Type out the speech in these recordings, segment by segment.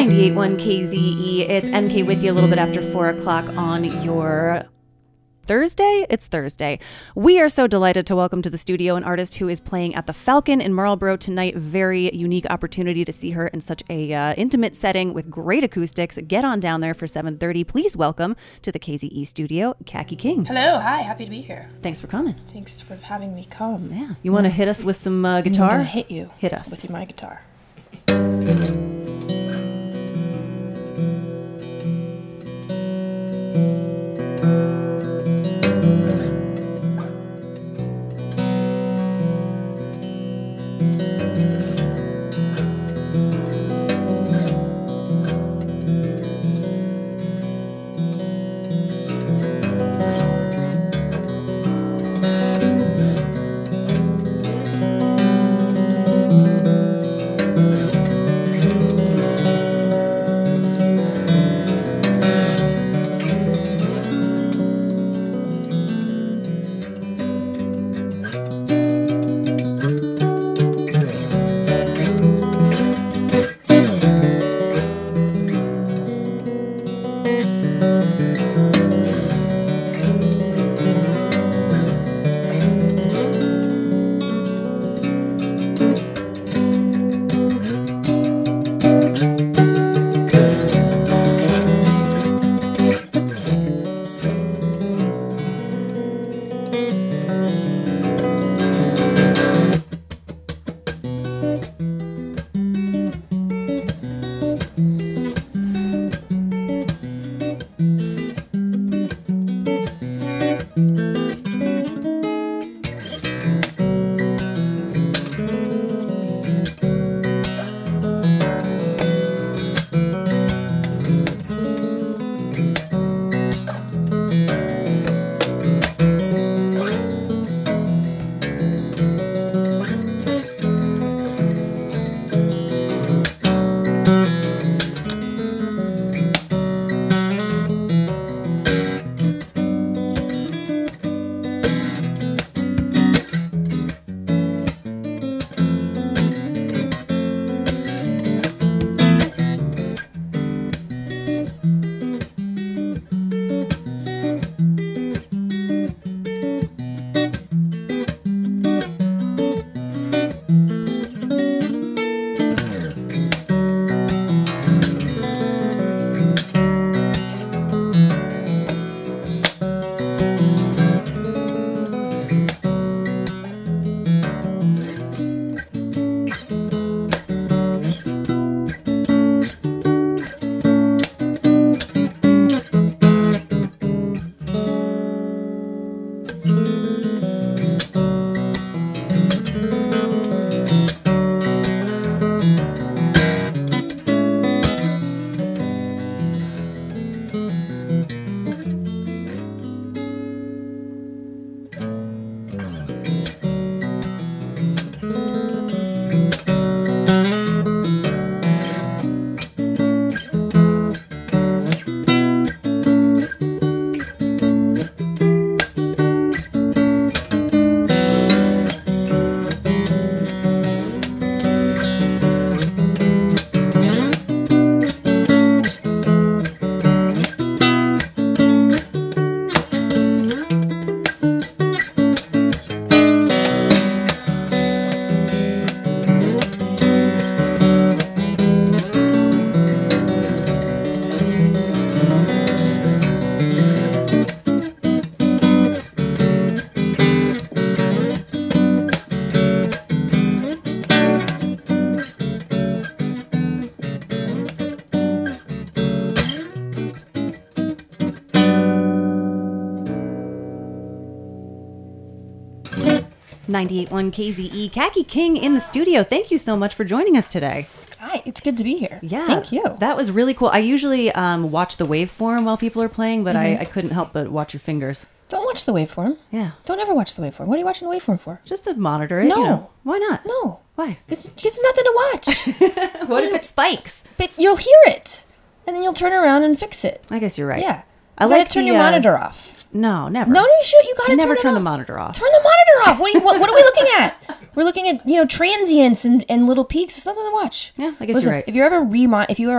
98.1 KZE. It's MK with you a little bit after 4 o'clock on your Thursday? It's Thursday. We are so delighted to welcome to the studio an artist who is playing at the Falcon in Marlborough tonight. Very unique opportunity to see her in such a intimate setting with great acoustics. Get on down there for 7:30. Please welcome to the KZE studio, Kaki King. Hello, hi, happy to be here. Thanks for coming. Thanks for having me come. Yeah. You want to hit us with some guitar? I'm gonna hit you. Hit us. With my guitar. .1 KZE, Kaki King in the studio. Thank you so much for joining us today. Hi, it's good to be here. Yeah. Thank you. That was really cool. I usually watch the waveform while people are playing, but I couldn't help but watch your fingers. Don't watch the waveform. Yeah. Don't ever watch the waveform. What are you watching the waveform for? Just to monitor it. No. You know. Why not? No. Why? It's because nothing to watch. What if it spikes? But you'll hear it, and then you'll turn around and fix it. I guess you're right. Yeah. I You gotta like turn the, your monitor off. No, never. No, you should. You gotta I never turn it turn off. the monitor off. Turn the monitor off. What are we looking at? We're looking at transients and little peaks. It's nothing to watch. Yeah, I guess Listen, you're right. If you ever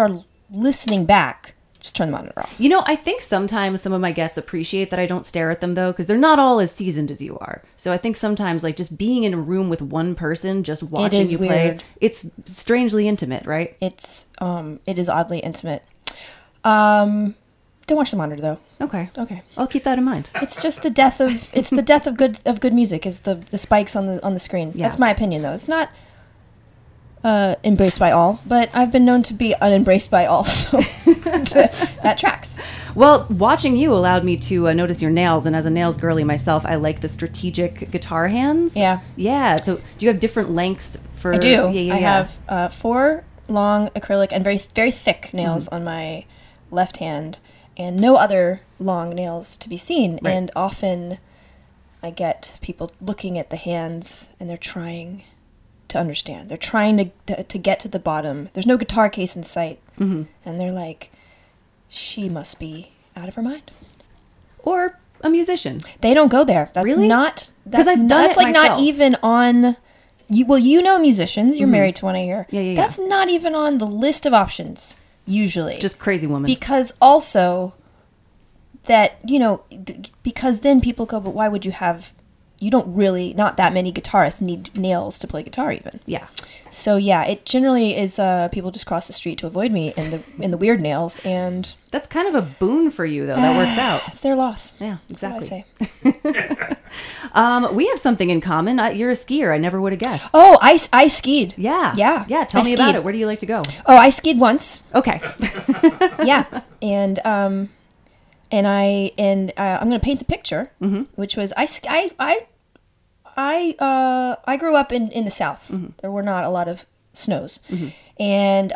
listening back, just turn the monitor off. You know, I think sometimes some of my guests appreciate that I don't stare at them, though, because they're not all as seasoned as you are. So I think sometimes, like, just being in a room with one person, just watching you play, it's strangely intimate, right? It is oddly intimate. Don't watch the monitor, though. Okay. Okay. I'll keep that in mind. It's just the death of good music is the spikes on the screen. Yeah. That's my opinion, though. It's not embraced by all, but I've been known to be unembraced by all, so that tracks. Well, watching you allowed me to notice your nails, and as a nails girly myself, I like the strategic guitar hands. Yeah. Yeah. So do you have different lengths for... I do. Yeah. I have 4 long acrylic and very, very thick nails on my left hand, and no other long nails to be seen. Right. And often I get people looking at the hands, and they're trying to understand. They're trying to get to the bottom. There's no guitar case in sight. Mm-hmm. And they're like, she must be out of her mind. Or a musician. They don't go there. That's really? not... Because I've done that's it like myself. not even on... you know musicians. You're married to one, I hear. Yeah. That's not even on the list of options, usually. Just crazy woman. Because also that, because then people go, but why would you have... You don't really... Not that many guitarists need nails to play guitar, even. Yeah. So, yeah, it generally is... people just cross the street to avoid me in the weird nails, and... That's kind of a boon for you, though. That works out. It's their loss. Yeah, exactly. That's what I say. We have something in common. You're a skier. I never would have guessed. Oh, I skied. Yeah. Yeah. Yeah, tell I me skied. about it. Where do you like to go? Oh, I skied once. Okay. Yeah. And I'm gonna paint the picture, which was I grew up in the South. There were not a lot of snows, and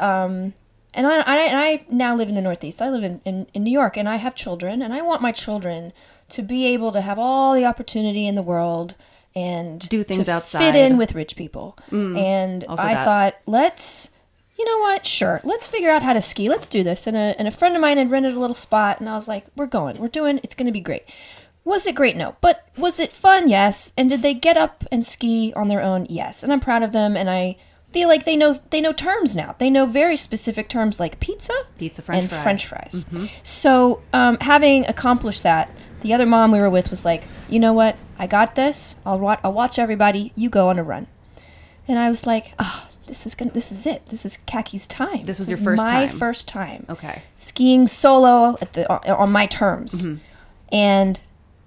I now live in the Northeast. I live in New York, and I have children, and I want my children to be able to have all the opportunity in the world and do things to outside, fit in with rich people. And Also I that. thought, you know what? Sure, let's figure out how to ski. Let's do this. And a friend of mine had rented a little spot, and I was like, we're doing. It's going to be great. Was it great? No. But was it fun? Yes. And did they get up and ski on their own? Yes. And I'm proud of them, and I feel like they know terms now. They know very specific terms like pizza, French and fry. French fries. So having accomplished that, the other mom we were with was like, you know what? I got this. I'll watch everybody. You go on a run. And I was like, this is it. This is Kaki's time. This was your first time. My first time. Okay. Skiing solo on my terms. And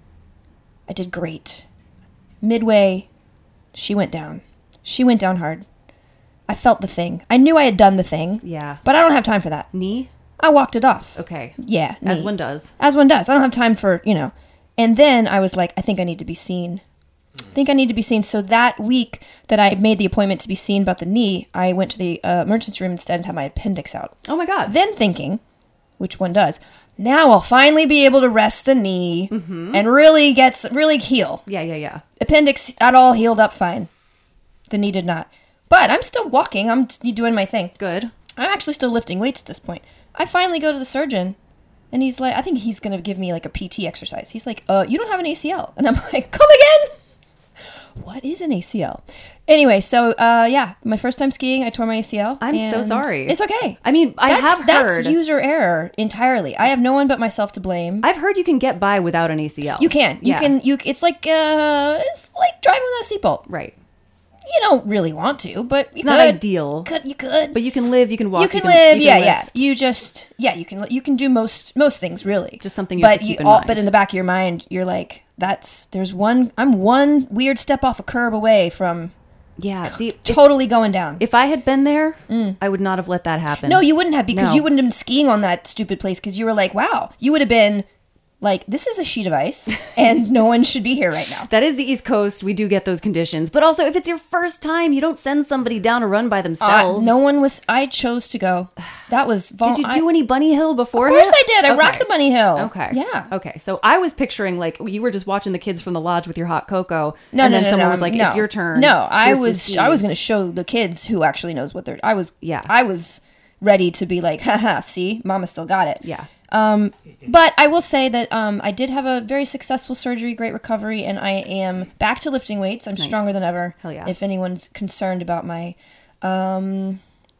I did great. Midway, she went down. She went down hard. I felt the thing. I knew I had done the thing. Yeah. But I don't have time for that. Knee? I walked it off. Okay. Yeah. As knee. one does. As one does. I don't have time for, And then I was like, I think I need to be seen. So that week that I made the appointment to be seen about the knee, I went to the emergency room instead and had my appendix out. Oh my God. Then thinking, which one does, now I'll finally be able to rest the knee and really heal. Yeah. Appendix, that all healed up fine. The knee did not. But I'm still walking. I'm doing my thing. Good. I'm actually still lifting weights at this point. I finally go to the surgeon, and he's like, I think he's going to give me like a PT exercise. He's like, you don't have an ACL. And I'm like, come again? What is an ACL? Anyway, so my first time skiing, I tore my ACL. I'm so sorry. It's okay. I mean, That's heard. user error entirely. I have no one but myself to blame. I've heard you can get by without an ACL. You can. You Yeah. can. It's like driving without a seatbelt. Right. You don't really want to, but you It's not ideal. You could. But you can live, you can walk, You can live, you can lift. You just, you can do most things really. Just something you have to keep in mind. But in the back of your mind, you're like, I'm one weird step off a curb away from Yeah, see, totally going down. if I had been there, I would not have let that happen. No, you wouldn't have, because No. you wouldn't have been skiing on that stupid place, because you were like, wow, you would have been like, this is a sheet of ice, and no one should be here right now. That is the East Coast. We do get those conditions. But also, if it's your first time, you don't send somebody down a run by themselves. No one was, I chose to go. That was, Did you do any bunny hill before? Of course I did. I rocked the bunny hill. Okay. Yeah. Okay. So I was picturing like you were just watching the kids from the lodge with your hot cocoa. No, and no, then no, someone no, was like, no. it's your turn. No, I Here's some was skis. going to show the kids who actually knows what they're, I was ready to be like, haha, see, mama still got it. Yeah. But I will say that I did have a very successful surgery, great recovery, and I am back to lifting weights. I'm stronger than ever. Hell yeah. If anyone's concerned about my... but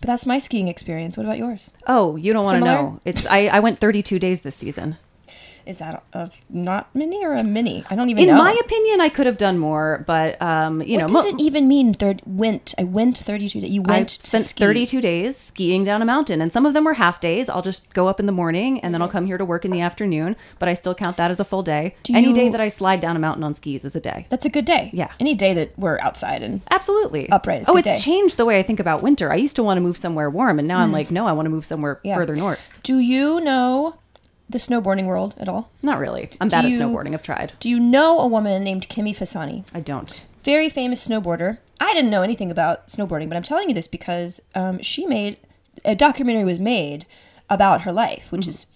But that's my skiing experience. What about yours? Oh, you don't want to Similar? know. I went 32 days this season. Is that a not mini or a mini? I don't even In know. my opinion, I could have done more, but you know, What does it even mean? I went 32 days. You I went to spent ski. 32 days skiing down a mountain, and some of them were half days. I'll just go up in the morning, and then I'll come here to work in the afternoon, but I still count that as a full day. Any day that I slide down a mountain on skis is a day. That's a good day. Yeah. Any day that we're outside and Absolutely. Upright is a Oh, good it's day. changed the way I think about winter. I used to want to move somewhere warm, and now I'm like, no, I want to move somewhere Yeah. further north. Do you know the snowboarding world at all? Not really. I'm bad at you- snowboarding. I've tried. Do you know a woman named Kimi Fasani? I don't. Very famous snowboarder. I didn't know anything about snowboarding, but I'm telling you this because she made a documentary was made about her life, which is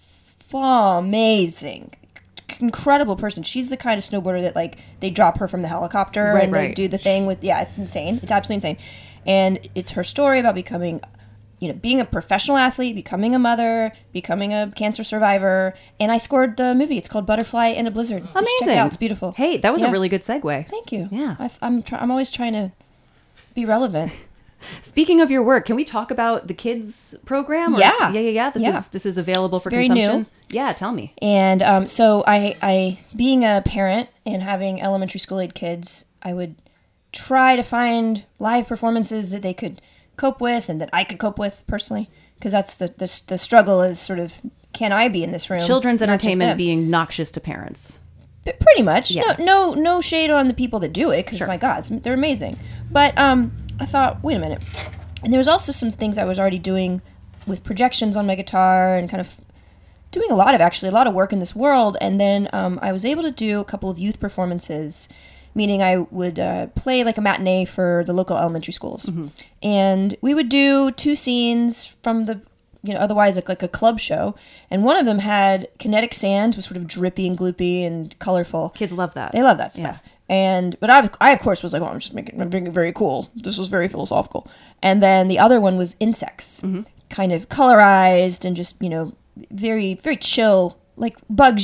amazing. Incredible person. She's the kind of snowboarder that like they drop her from the helicopter Right, and they right. do the thing with it's insane. It's absolutely insane. And it's her story about becoming being a professional athlete, becoming a mother, becoming a cancer survivor, and I scored the movie. It's called Butterfly in a Blizzard. You should Amazing. check it out. It's beautiful. Hey, that was Yeah. a really good segue. Thank you. Yeah. I'm always trying to be relevant. Speaking of your work, can we talk about the kids program? Yeah. Yeah. Yeah. This is available for very consumption. new. Yeah, tell me. And so I, being a parent and having elementary school age kids, I would try to find live performances that they could cope with and that I could cope with personally, because that's the struggle is sort of, can I be in this room? Children's Not just entertainment them. being noxious to parents. But pretty much. Yeah. No shade on the people that do it, because Sure. my God, they're amazing. But I thought, wait a minute. And there was also some things I was already doing with projections on my guitar and kind of doing a lot of work in this world. And then I was able to do a couple of youth performances, meaning I would play like a matinee for the local elementary schools. And we would do 2 scenes from the, otherwise like a club show. And one of them had kinetic sand, was sort of drippy and gloopy and colorful. Kids love that. They love that stuff. But I of course was like, oh, I'm making it very cool. This was very philosophical. And then the other one was insects, kind of colorized and just, very, very chill, like bugs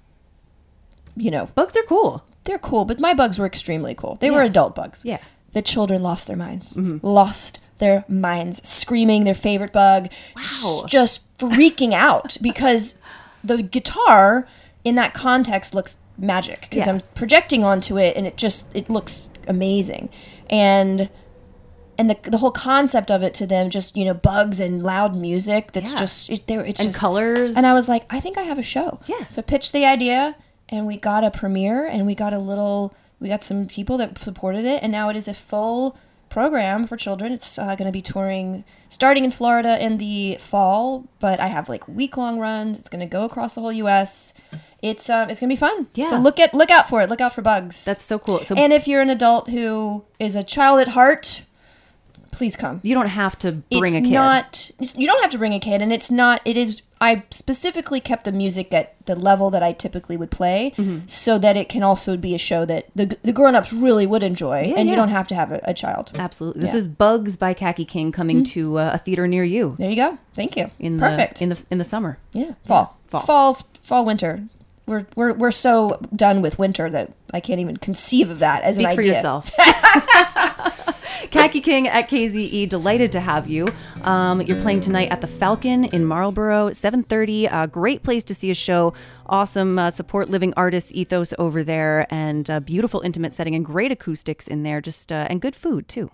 Bugs are cool. they're cool, but my bugs were extremely cool. They were adult bugs. Yeah. The children lost their minds. Lost their minds, screaming their favorite bug. Wow. Just freaking out because the guitar in that context looks magic because Yeah. I'm projecting onto it and it looks amazing. And the whole concept of it to them, just, bugs and loud music that's Yeah. just, it's And just colors. And I was like, I think I have a show. Yeah. So I pitched the idea, and we got a premiere, and we got some people that supported it, and now it is a full program for children. It's going to be touring, starting in Florida in the fall, but I have like week-long runs. It's going to go across the whole U.S. It's going to be fun. Yeah. So look out for it. Look out for bugs. That's so cool. So And if you're an adult who is a child at heart, please come. you don't have to bring a kid. You don't have to bring a kid, and I specifically kept the music at the level that I typically would play, so that it can also be a show that the grown-ups really would enjoy, and yeah. you don't have to have a child. Absolutely. This Yeah. is Bugs by Khaki King coming to a theater near you There you go. Thank you. in Perfect. the summer. Yeah. Fall. Fall. Fall, winter. We're so done with winter that I can't even conceive of that as Speak an for idea. yourself. Khaki King at KZE, delighted to have you. You're playing tonight at the Falcon in Marlboro, 7:30. Great place to see a show. Awesome support living artist ethos over there, and beautiful intimate setting and great acoustics in there. Just and good food too.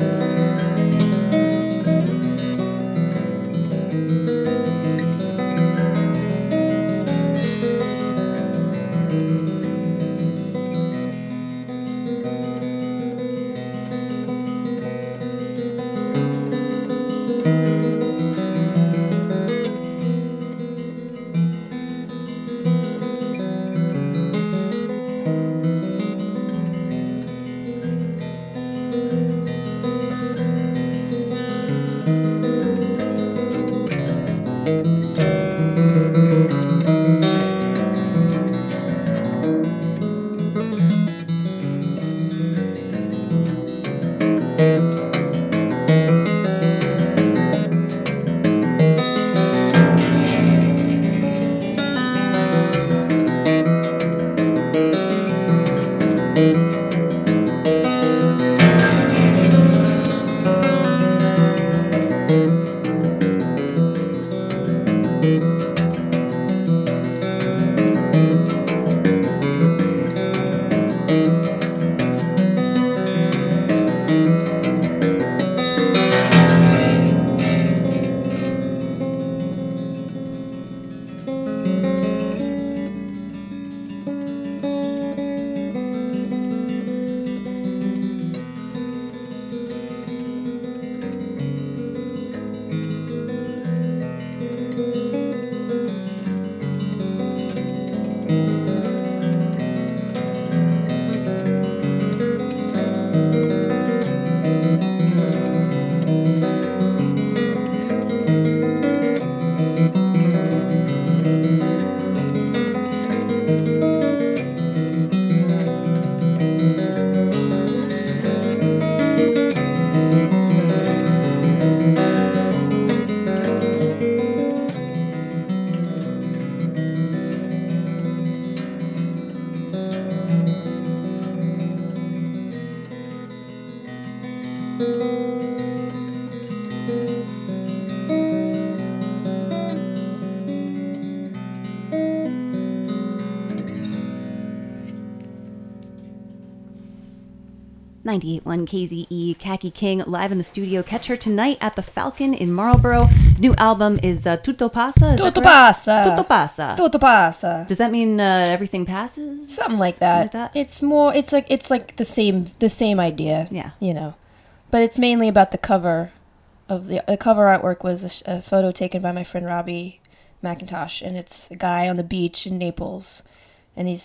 .981 KZE, Khaki King, live in the studio. Catch her tonight at the Falcon in Marlborough. The new album is Tutto Passa. Tutto passa. Tutto Passa. Tutto passa. Does that mean everything passes? Something like that. It's more. It's like the same idea. Yeah. You know, but it's mainly about the cover of the cover artwork was a photo taken by my friend Robbie McIntosh, and it's a guy on the beach in Naples, and she's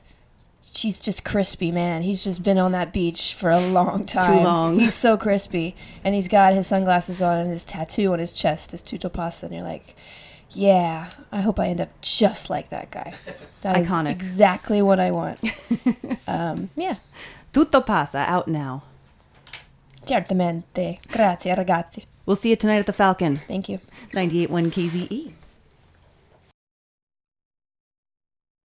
just crispy, man. He's just been on that beach for a long time. Too long. He's so crispy. And he's got his sunglasses on and his tattoo on his chest is Tutto Passa. And you're like, yeah, I hope I end up just like that guy. That Iconic. is exactly what I want. Yeah. Tutto Passa, out now. Certamente. Grazie, ragazzi. We'll see you tonight at the Falcon. Thank you. 98.1 KZE.